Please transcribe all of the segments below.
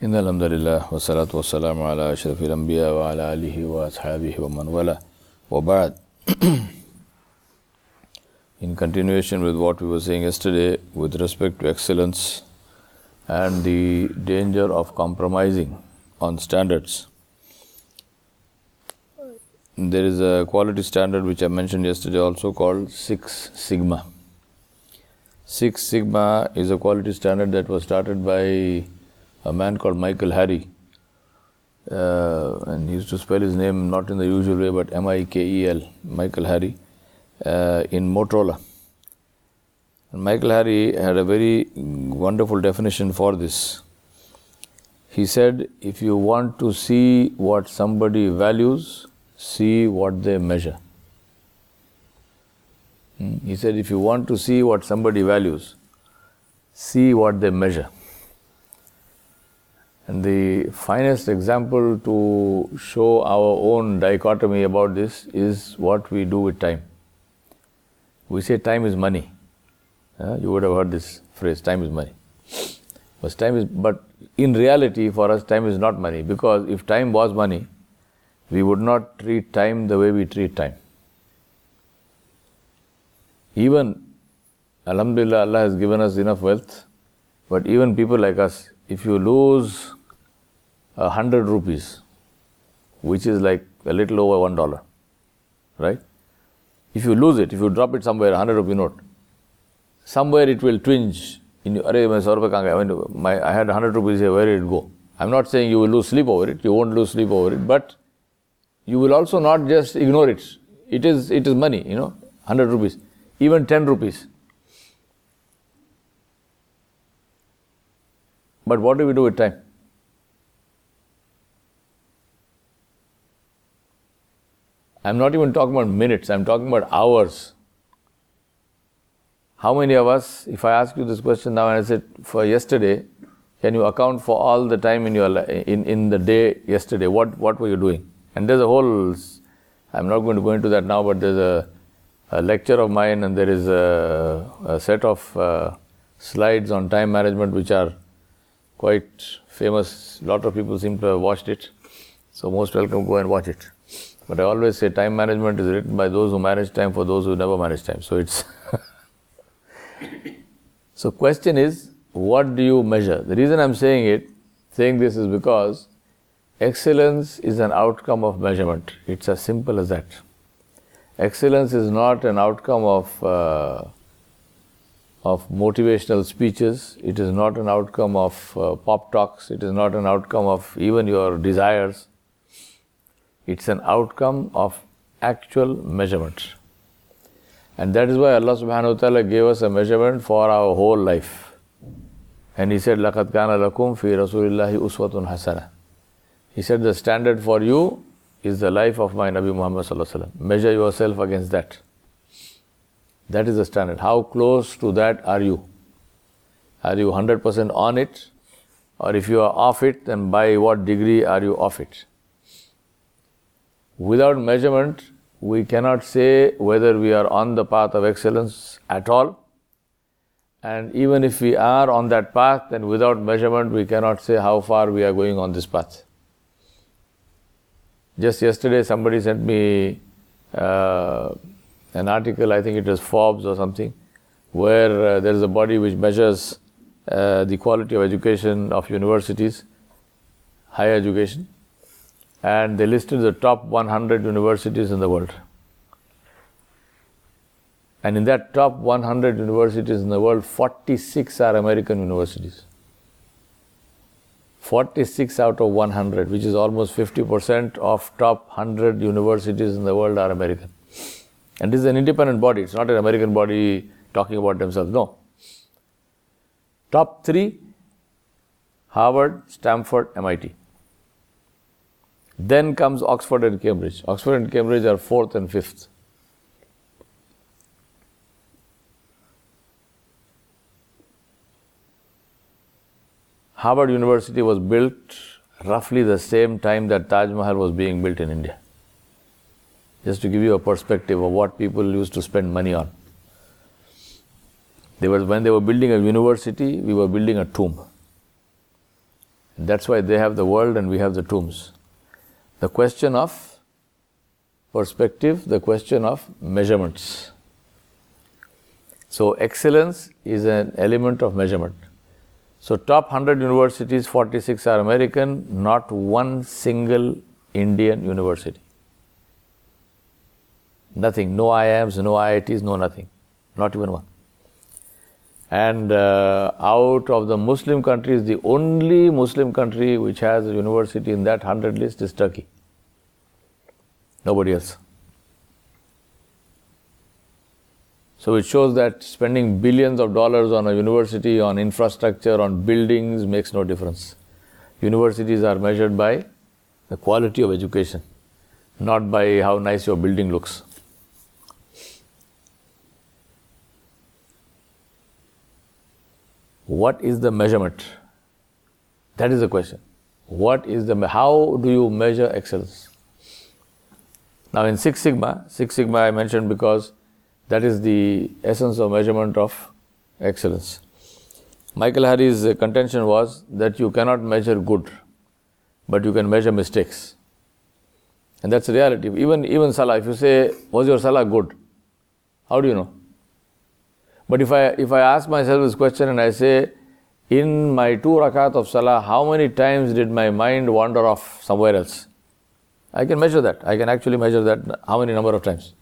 إن الحمد لله والصلاة والسلام على أشرف الأنبياء وعلى آله وأصحابه ومن والاه وبعد. In continuation with what we were saying yesterday with respect to excellence and the danger of compromising on standards, there is a quality standard which I mentioned yesterday also called 6 Sigma. 6 Sigma is a quality standard that was started by a man called Michael Harry, and he used to spell his name not in the usual way but Mikel, Michael Harry, in Motorola. And Michael Harry had a very wonderful definition for this. He said, if you want to see what somebody values, see what they measure. He said, if you want to see what somebody values, see what they measure. And the finest example to show our own dichotomy about this is what we do with time. We say time is money. You would have heard this phrase, time is money. But in reality for us time is not money, because if time was money, we would not treat time the way we treat time. Even, Alhamdulillah, Allah has given us enough wealth, but even people like us, if you lose 100 rupees, which is like a little over $1, right? If you lose it, if you drop it somewhere, 100 rupee note, somewhere it will twinge in you. I had 100 rupees here, where did it go? I'm not saying you will lose sleep over it, you won't lose sleep over it, but you will also not just ignore it. It is money, 100 rupees, even 10 rupees. But what do we do with time? I'm not even talking about minutes, I'm talking about hours. How many of us, if I ask you this question now and I said, for yesterday, can you account for all the time in your in the day yesterday? What were you doing? And there's a whole, I'm not going to go into that now, but there's a lecture of mine and there is a set of slides on time management which are quite famous. A lot of people seem to have watched it. So most welcome, go and watch it. But I always say time management is written by those who manage time for those who never manage time. So it's So question is, what do you measure? The reason I'm saying this is because excellence is an outcome of measurement. It's as simple as that. Excellence is not an outcome of motivational speeches. It is not an outcome of pop talks. It is not an outcome of even your desires. It's an outcome of actual measurement. And that is why Allah subhanahu wa ta'ala gave us a measurement for our whole life. And He said, لَقَدْ كَانَ لَكُمْ فِي رَسُولِ اللَّهِ أُسْوَةٌ حَسَنَةٌ. He said, the standard for you is the life of my Nabi Muhammad sallallahu alaihi wasallam. Measure yourself against that. That is the standard. How close to that are you? Are you 100% on it? Or if you are off it, then by what degree are you off it? Without measurement, we cannot say whether we are on the path of excellence at all. And even if we are on that path, then without measurement, we cannot say how far we are going on this path. Just yesterday, somebody sent me an article, I think it was Forbes or something, where there is a body which measures the quality of education of universities, higher education. And they listed the top 100 universities in the world. And in that top 100 universities in the world, 46 are American universities. 46 out of 100, which is almost 50% of top 100 universities in the world are American. And this is an independent body, it's not an American body talking about themselves, no. Top 3, Harvard, Stanford, MIT. Then comes Oxford and Cambridge. Oxford and Cambridge are 4th and 5th. Harvard University was built roughly the same time that Taj Mahal was being built in India. Just to give you a perspective of what people used to spend money on. When they were building a university, we were building a tomb. That's why they have the world and we have the tombs. The question of perspective, the question of measurements. So excellence is an element of measurement. So top 100 universities, 46 are American, not one single Indian university. Nothing, no IIMs, no IITs, no nothing, not even one. And out of the Muslim countries, the only Muslim country which has a university in that 100 list is Turkey. Nobody else. So it shows that spending billions of dollars on a university, on infrastructure, on buildings makes no difference. Universities are measured by the quality of education, not by how nice your building looks. What is the measurement? That is the question. How do you measure excellence? Now in Six Sigma I mentioned because that is the essence of measurement of excellence. Michael Harry's contention was that you cannot measure good, but you can measure mistakes. And that's the reality. Even Salah, if you say, was your Salah good? How do you know? But if I ask myself this question and I say, in my 2 rakat of Salah, how many times did my mind wander off somewhere else? I can measure that. I can actually measure that, how many number of times.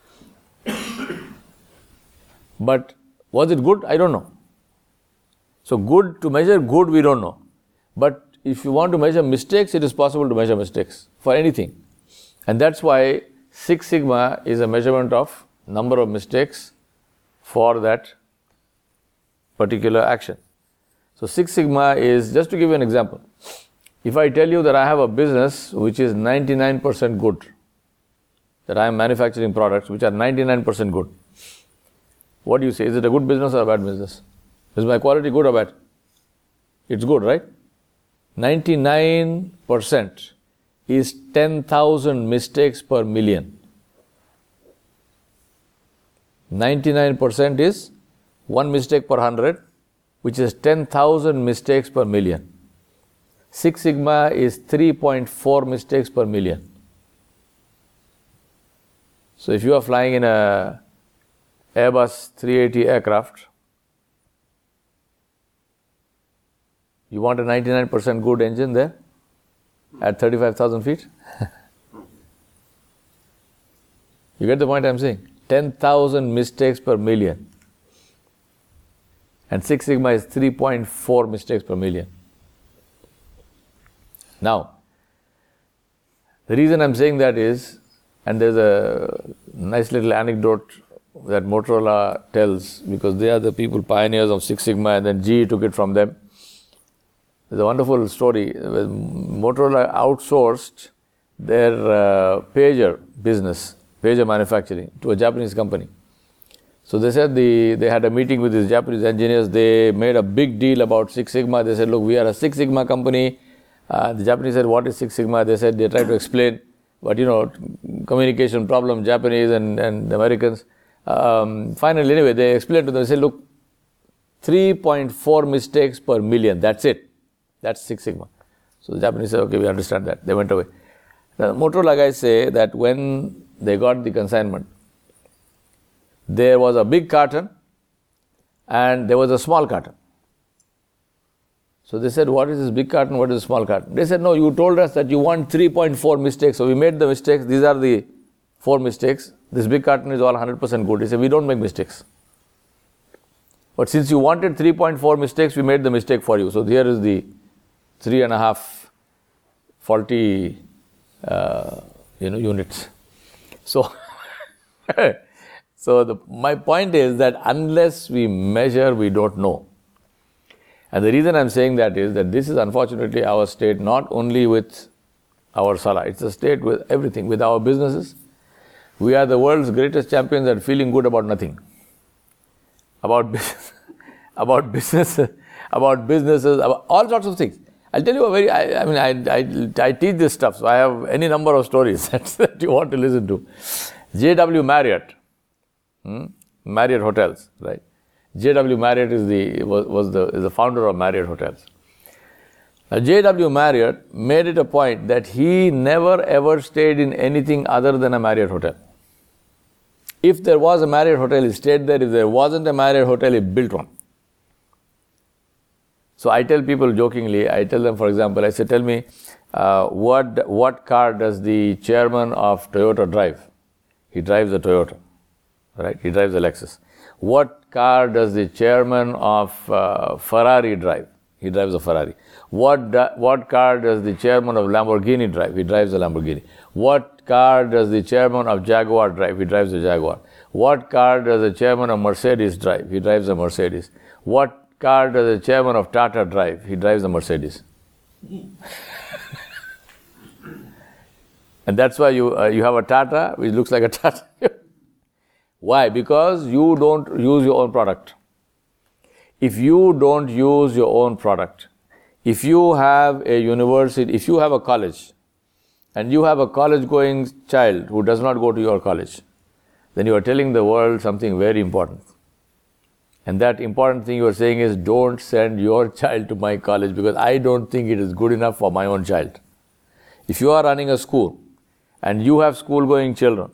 But was it good? I don't know. So to measure good, we don't know. But if you want to measure mistakes, it is possible to measure mistakes for anything. And that's why Six Sigma is a measurement of number of mistakes for that particular action. So Six Sigma is, just to give you an example, if I tell you that I have a business which is 99% good, that I am manufacturing products which are 99% good, what do you say? Is it a good business or a bad business? Is my quality good or bad? It's good, right? 99% is 10,000 mistakes per million. 99% is 1 mistake per 100, which is 10,000 mistakes per million. Six Sigma is 3.4 mistakes per million. So if you are flying in a Airbus 380 aircraft, you want a 99% good engine there at 35,000 feet? You get the point I'm saying? 10,000 mistakes per million. And Six Sigma is 3.4 mistakes per million. Now, the reason I'm saying that is, and there's a nice little anecdote that Motorola tells, because they are the people pioneers of Six Sigma and then GE took it from them. There's a wonderful story. Motorola outsourced their pager business, pager manufacturing, to a Japanese company. So they said they had a meeting with these Japanese engineers. They made a big deal about Six Sigma. They said, look, we are a Six Sigma company. The Japanese said, what is Six Sigma? They said, they tried to explain, but communication problem, Japanese and Americans. Finally, anyway, they explained to them, they said, look, 3.4 mistakes per million, that's it. That's Six Sigma. So the Japanese said, okay, we understand that. They went away. The Motorola guys say that when they got the consignment, there was a big carton and there was a small carton. So they said, what is this big carton, what is the small carton? They said, no, you told us that you want 3.4 mistakes. So we made the mistakes. These are the 4 mistakes. This big carton is all 100% good. He said, we don't make mistakes. But since you wanted 3.4 mistakes, we made the mistake for you. So here is the 3.5 faulty units. So, my point is that unless we measure, we don't know. And the reason I'm saying that is that this is unfortunately our state, not only with our Salah, it's a state with everything, with our businesses. We are the world's greatest champions at feeling good about nothing. About businesses, about all sorts of things. I'll tell you I teach this stuff, so I have any number of stories that you want to listen to. J.W. Marriott, Marriott Hotels, right? J.W. Marriott is the founder of Marriott Hotels. Now, J.W. Marriott made it a point that he never ever stayed in anything other than a Marriott hotel. If there was a Marriott hotel, he stayed there. If there wasn't a Marriott hotel, he built one. So I tell people jokingly, I tell them, for example, I say, tell me, what car does the chairman of Toyota drive? He drives a Toyota, right? He drives a Lexus. What car does the chairman of Ferrari drive? He drives a Ferrari. What car does the chairman of Lamborghini drive? He drives a Lamborghini. What car does the chairman of Jaguar drive? He drives a Jaguar. What car does the chairman of Mercedes drive? He drives a Mercedes. What car does the chairman of Tata drive? He drives a Mercedes. And that's why you have a Tata which looks like a Tata. Why? Because you don't use your own product. If you don't use your own product, if you have a university, if you have a college, and you have a college-going child who does not go to your college, then you are telling the world something very important. And that important thing you are saying is, don't send your child to my college because I don't think it is good enough for my own child. If you are running a school and you have school-going children,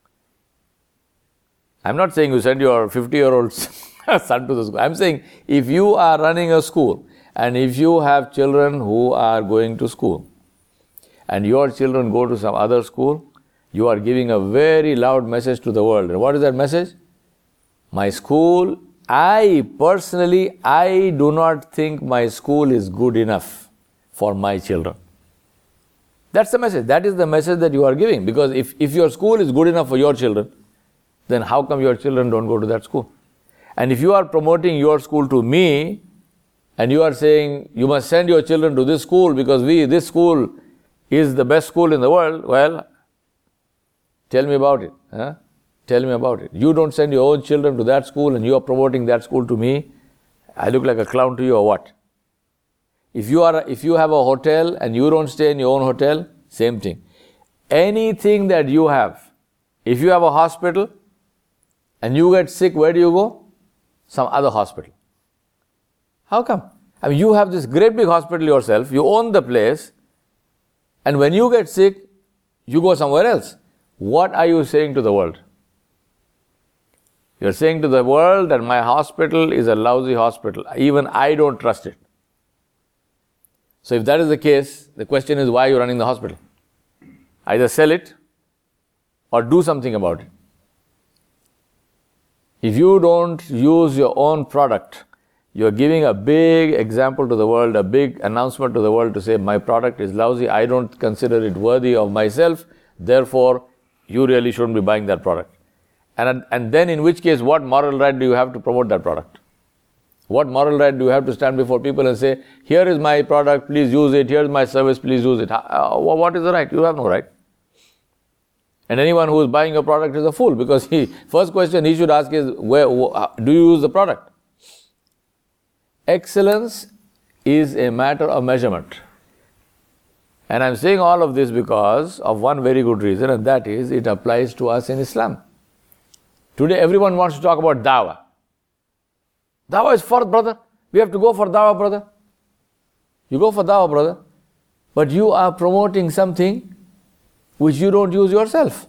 I'm not saying you send your 50-year-old son to the school. I'm saying if you are running a school and if you have children who are going to school and your children go to some other school, you are giving a very loud message to the world. And what is that message? My school, I do not think my school is good enough for my children. That's the message. That is the message that you are giving. Because if your school is good enough for your children, then how come your children don't go to that school? And if you are promoting your school to me, and you are saying you must send your children to this school because this school is the best school in the world, well, tell me about it. Huh? Tell me about it. You don't send your own children to that school and you are promoting that school to me. I look like a clown to you or what? If you have a hotel and you don't stay in your own hotel, same thing. Anything that you have, if you have a hospital and you get sick, where do you go? Some other hospital. How come? I mean, you have this great big hospital yourself, you own the place, and when you get sick, you go somewhere else. What are you saying to the world? You're saying to the world that my hospital is a lousy hospital. Even I don't trust it. So if that is the case, the question is, why are you running the hospital? Either sell it or do something about it. If you don't use your own product, you are giving a big example to the world, a big announcement to the world to say, my product is lousy, I don't consider it worthy of myself, therefore you really shouldn't be buying that product. And then in which case, what moral right do you have to promote that product? What moral right do you have to stand before people and say, here is my product, please use it, here is my service, please use it? What is the right? You have no right. And anyone who is buying your product is a fool, because first question he should ask is, do you use the product? Excellence is a matter of measurement. And I'm saying all of this because of one very good reason, and that is it applies to us in Islam. Today everyone wants to talk about dawah. Dawah is for brother. We have to go for dawah, brother. You go for dawah, brother. But you are promoting something which you don't use yourself.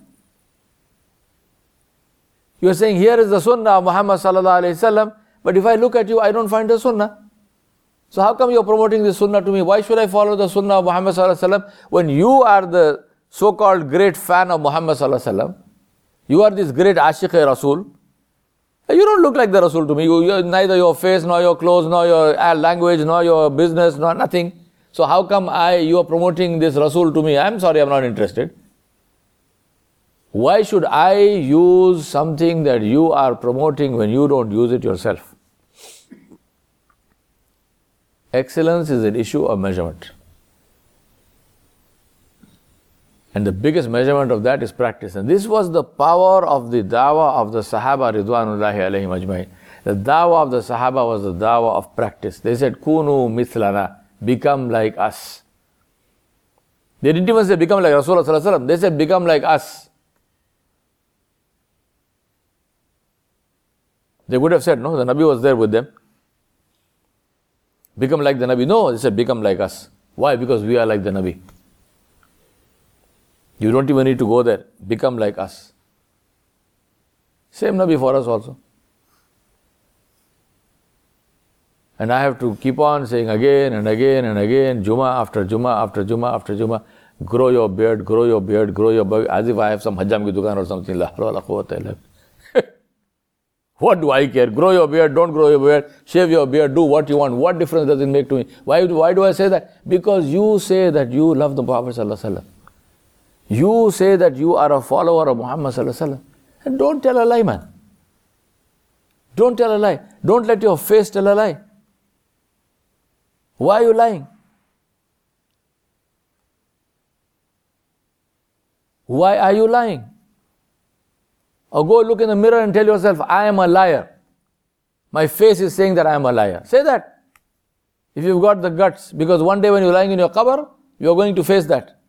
You are saying, here is the sunnah of Muhammad sallallahu alayhi wasallam, but if I look at you, I don't find the sunnah. So how come you are promoting the sunnah to me? Why should I follow the sunnah of Muhammad sallallahu alayhi wasallam when you are the so-called great fan of Muhammad sallallahu alayhi wasallam? You are this great Ashiq-e-Rasul. You don't look like the Rasul to me. Neither your face, nor your clothes, nor your language, nor your business, nor nothing. So how come you are promoting this Rasul to me? I'm sorry, I'm not interested. Why should I use something that you are promoting when you don't use it yourself? Excellence is an issue of measurement. And the biggest measurement of that is practice. And this was the power of the dawah of the Sahaba Ridwanullahi alayhim ajmain. The dawah of the Sahaba was the dawah of practice. They said, Kunu mithlana, become like us. They didn't even say become like Rasulullah sallallahu alaihi wasallam. They said become like us. They would have said, no, the Nabi was there with them. Become like the Nabi. No, they said become like us. Why? Because we are like the Nabi. You don't even need to go there. Become like us. Same Nabi for us also. And I have to keep on saying again and again and again, Jummah after Jummah after Jummah after Jummah, grow your beard, grow your beard, grow your beard, as if I have some Hajjam ki dukaan or something. La hawla wala quwwata illa billah. What do I care? Grow your beard, don't grow your beard, shave your beard, do what you want. What difference does it make to me? Why do I say that? Because you say that you love the Prophet sallallahu alaihi wasallam. You say that you are a follower of Muhammad sallallahu alaihi wasallam. And don't tell a lie, man. Don't tell a lie. Don't let your face tell a lie. Why are you lying? Why are you lying? Or go look in the mirror and tell yourself, I am a liar. My face is saying that I am a liar. Say that. If you've got the guts. Because one day when you're lying in your qabr, you're going to face that.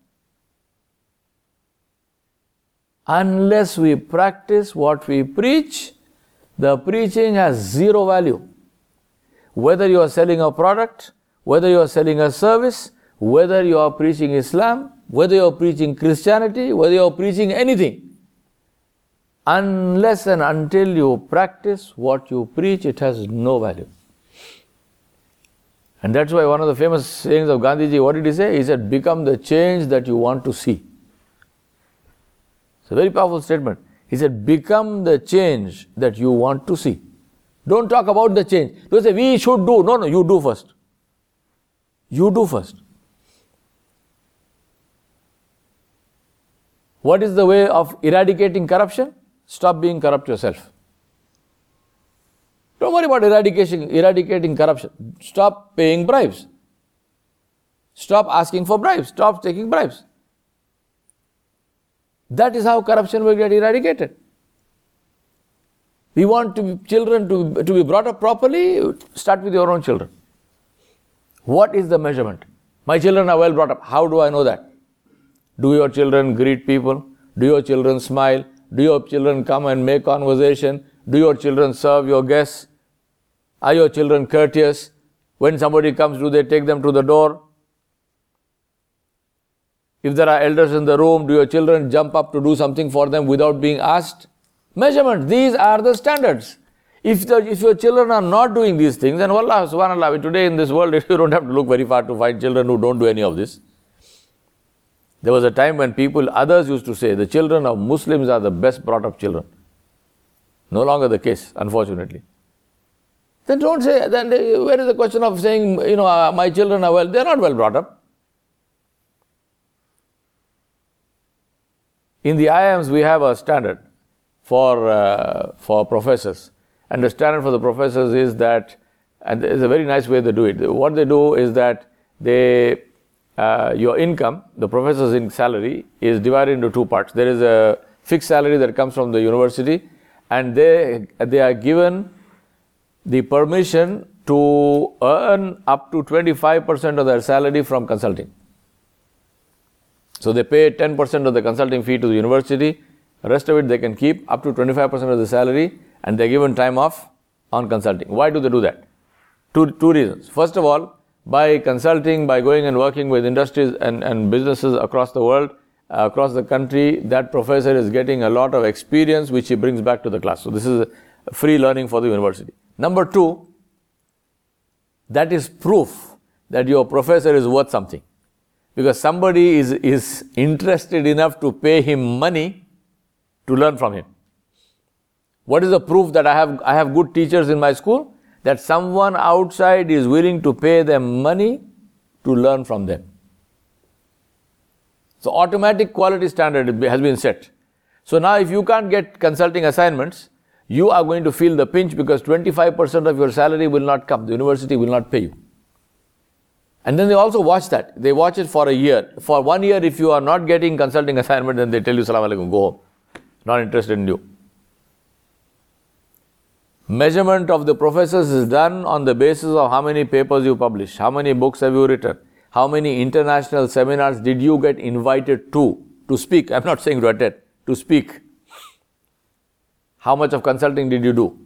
Unless we practice what we preach, the preaching has zero value. Whether you are selling a product, whether you are selling a service, whether you are preaching Islam, whether you are preaching Christianity, whether you are preaching anything, unless and until you practice what you preach, it has no value. And that's why one of the famous sayings of Gandhiji, what did he say? He said, become the change that you want to see. It's a very powerful statement. He said, become the change that you want to see. Don't talk about the change. Don't say, we should do. No, you do first. You do first. What is the way of eradicating corruption? Stop being corrupt yourself. Don't worry about eradicating corruption. Stop paying bribes. Stop asking for bribes. Stop taking bribes. That is how corruption will get eradicated. We want children to be brought up properly. Start with your own children. What is the measurement? My children are well brought up. How do I know that? Do your children greet people? Do your children smile? Do your children come and make conversation? Do your children serve your guests? Are your children courteous? When somebody comes, do they take them to the door? If there are elders in the room, do your children jump up to do something for them without being asked? Measurement. These are the standards. If your children are not doing these things, then wallah, subhanallah, today in this world, you don't have to look very far to find children who don't do any of this. There was a time when others used to say, the children of Muslims are the best brought up children. No longer the case, unfortunately. Then don't say, then where is the question of saying, my children are well, they are not well brought up. In the IIMs, we have a standard for professors. And the standard for the professors is that, and it's a very nice way they do it. What they do is that your income, the professor's salary, is divided into two parts. There is a fixed salary that comes from the university, and they are given the permission to earn up to 25% of their salary from consulting. So they pay 10% of the consulting fee to the university. The rest of it they can keep up to 25% of the salary, and they're given time off on consulting. Why do they do that? Two reasons. First of all, by consulting, by going and working with industries and businesses across the world, across the country, that professor is getting a lot of experience which he brings back to the class. So this is free learning for the university. Number two, that is proof that your professor is worth something. Because somebody is interested enough to pay him money to learn from him. What is the proof that I have good teachers in my school? That someone outside is willing to pay them money to learn from them. So automatic quality standard has been set. So now if you can't get consulting assignments, you are going to feel the pinch because 25% of your salary will not come. The university will not pay you. And then they also watch that. They watch it for a year. For 1 year, if you are not getting consulting assignment, then they tell you, Salaam alaikum, go home. Not interested in you. Measurement of the professors is done on the basis of how many papers you publish, how many books have you written, how many international seminars did you get invited to speak. I'm not saying to attend, to speak. How much of consulting did you do?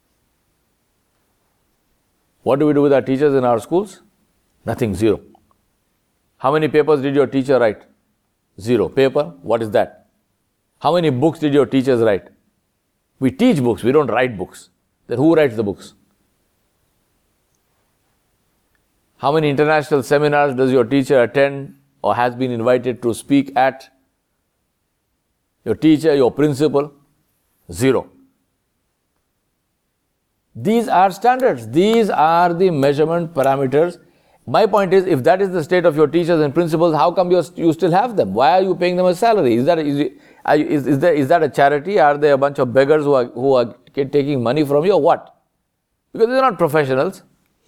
What do we do with our teachers in our schools? Nothing, zero. How many papers did your teacher write? 0. Paper, what is that? How many books did your teachers write? We teach books, we don't write books. Then who writes the books? How many international seminars does your teacher attend or has been invited to speak at? Your teacher, your principal? 0. These are standards. These are the measurement parameters. My point is, if that is the state of your teachers and principals, how come you still have them? Why are you paying them a salary? Is that a charity? Are they a bunch of beggars who are taking money from you or what? Because they're not professionals.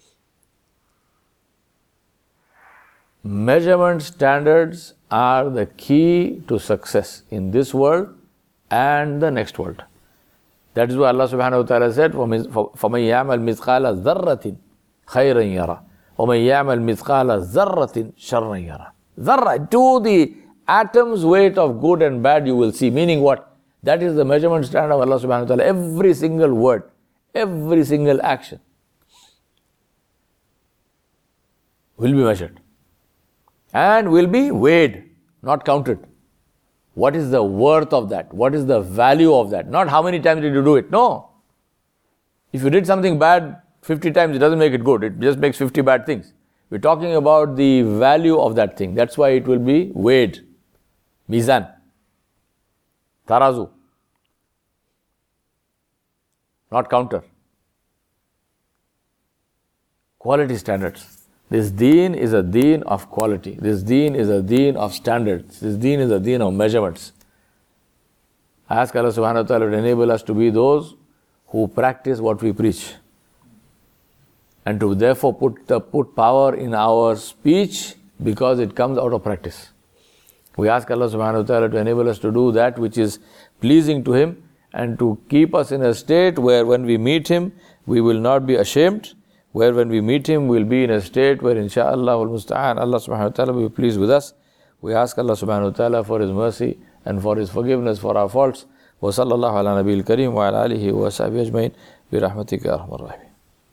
Measurement standards are the key to success in this world and the next world. That is why Allah subhanahu wa ta'ala said, فَمَنْ يَعْمَلْ مِثْقَالَ ذَرَّةٍ خَيْرًا يَرَى وَمَنْ يَعْمَلْ مِثْقَالَ ذَرَّةٍ شَرًّا يَرَى. Dharra, to the atom's weight of good and bad you will see. Meaning what? That is the measurement standard of Allah subhanahu wa ta'ala. Every single word, every single action will be measured and will be weighed, not counted. What is the worth of that? What is the value of that? Not how many times did you do it. No. If you did something bad 50 times, it doesn't make it good. It just makes 50 bad things. We're talking about the value of that thing. That's why it will be weighed. Mizan. Tarazu. Not counter. Quality standards. This deen is a deen of quality. This deen is a deen of standards. This deen is a deen of measurements. I ask Allah subhanahu wa ta'ala to enable us to be those who practice what we preach. And to therefore put power in our speech because it comes out of practice. We ask Allah subhanahu wa ta'ala to enable us to do that which is pleasing to Him and to keep us in a state where when we meet Him, we will not be ashamed. Where when we meet Him, we'll be in a state where insha'Allah al-musta'an, Allah subhanahu wa ta'ala will be pleased with us. We ask Allah subhanahu wa ta'ala for His mercy and for His forgiveness for our faults. Wa sallallahu ala nabiyil kareem wa ala alihi wa sahbihi ajma'in bi rahmatika ya arhamar rahimin.